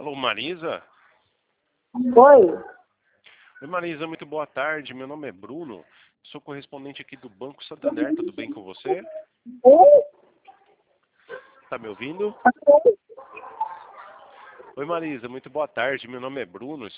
Alô, Marisa? Oi. Oi, Marisa, muito boa tarde. Meu nome é Bruno. Sou correspondente aqui do Banco Santander. Tudo bem com você? Oi? Tá me ouvindo? Oi, Marisa, muito boa tarde. Meu nome é Bruno.